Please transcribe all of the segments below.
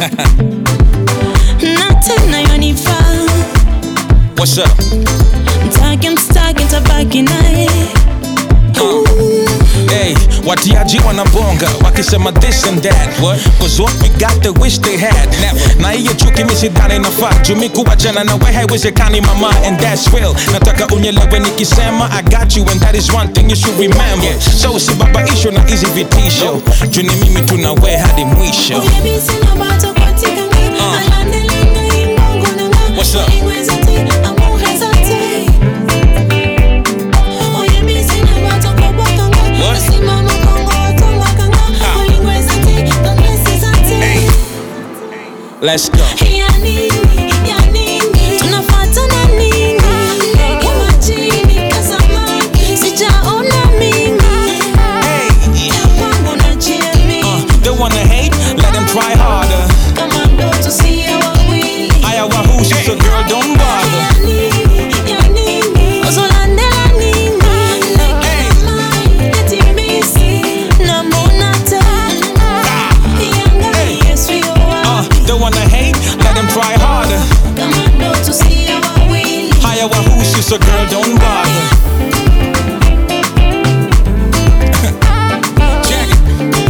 Natena yonifaa. What's up? Mstaki tabaki naye. Hey, watiaji wanabonga wakisema this and that. What? Cause what we got they wish they had. Never. Na hiyo chuki misidhani nafaa. Jumi kuwachana na wewe haiwezekani mama, and that's real. Nataka unyelewe nikisema I got you, and that is one thing you should remember. Yeah. So usibabaisho na hizi vitisho. Juni mimi tunawe hadi mwisho. What's up? Let's go. Tunafuatana nini? Kama chini kazama, sijaona mingi. Kwangu na Jimmy. They wanna hate, let them try harder. Kama ndo tusiye wawili. Haya wahusu, so girl don't bother. Uzolandela nini? Eti misi na monata. Yanga Yesu yoa. They wanna hate, let them try harder. Kama ndo tusiye wawili. Haya wahusu, so girl don't bother. Check it.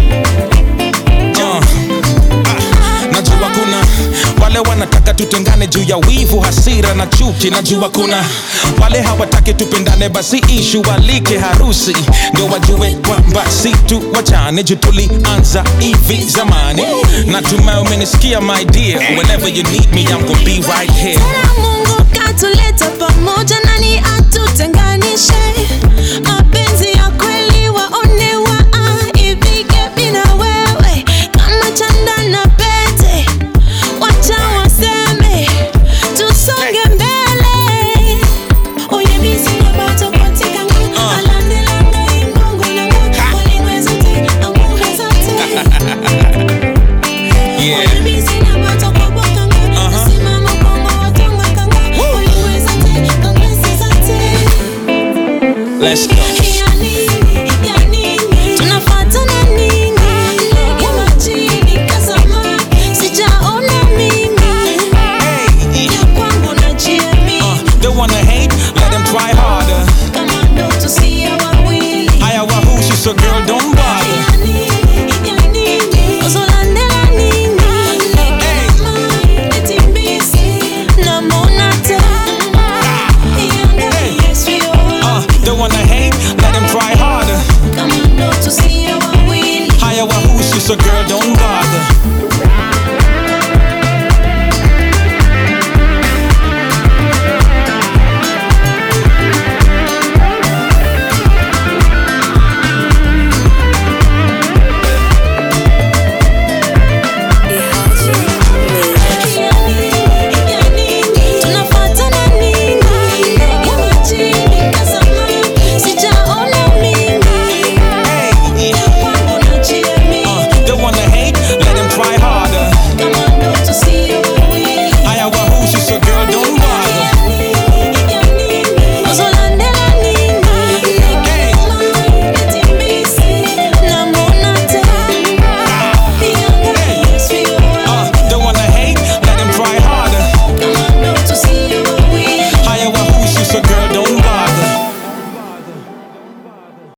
Najua kuna wale wanataka tutengane juu ya wivu, hasira na chuki. Najua kuna wale hawataki tupendane, basi ishu walike harusi ndio wajue kwamba si tu wachane juu tulianza hivi zamani. Natumai umenisikia my dear. Whenever you need me I'm gonna be right here. Tena Mungu katuleta pamoja, nani atutenganishe? Mapenzi ya kweli waonewa, ipige bila wewe kama chanda na pete. Wacha waseme tusonge mbele. Oye bisi na bato katika ngoma, alandelanga ingongo na ngoma, walingwe zote amuhe zote. Yeah.